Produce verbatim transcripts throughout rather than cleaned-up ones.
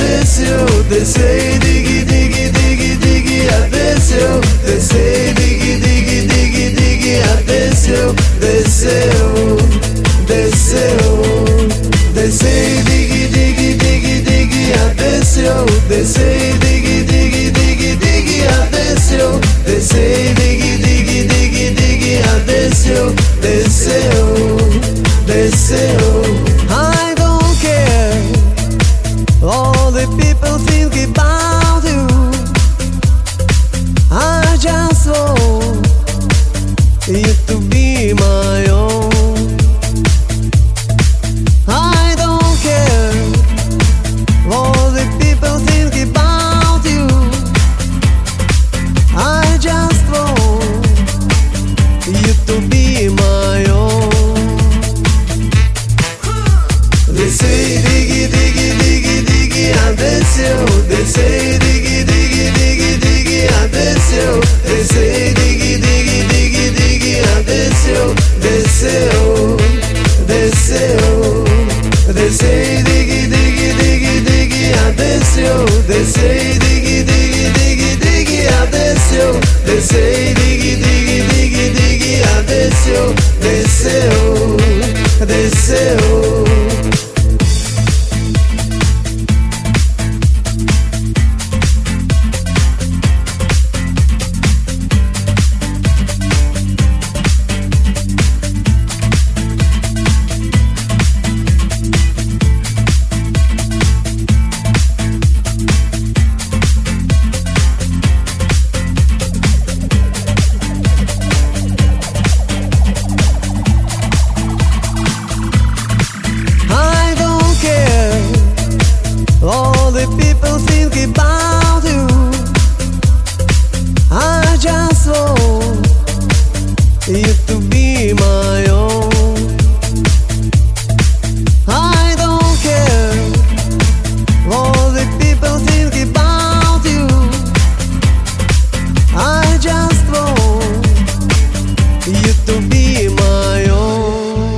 adesso, te sei dighi dighi dighi dighi adesso, te sei dighi dighi dighi dighi adesso, deseo, deseo, te sei dighi dighi dighi dighi adesso, te sei dighi dighi dighi dighi adesso, te sei dighi dighi dighi dighi adesso, deseo, deseo. I don't care, all the people think about you. I just want you to be my own. I don't care, all the people think about you. I just want you to be my own. They say diggy diggy diggy diggy adesso, they say diggy diggy diggy diggy adesso, they say diggy diggy diggy diggy adesso, deseo, deseo, they say diggy diggy diggy diggy adesso, they say diggy diggy diggy diggy adesso, they say diggy diggy diggy diggy adesso, deseo, deseo. All the people think about you. I just want you to be my own. I don't care, all the people think about you. I just want you to be my own.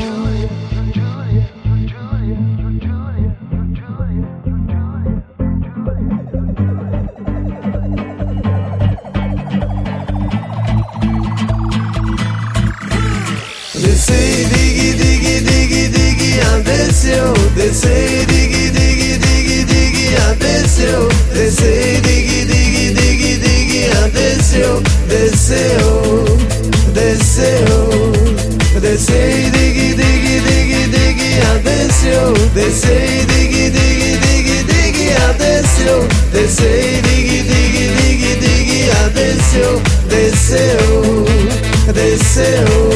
They say diggy diggy diggy diggy adesso, they say diggy diggy diggy diggy adesso, they say diggy diggy diggy diggy adesso, deseo, deseo, they say diggy diggy diggy diggy adesso, they say diggy diggy diggy diggy adesso, they say diggy diggy diggy diggy adesso, deseo, deseo.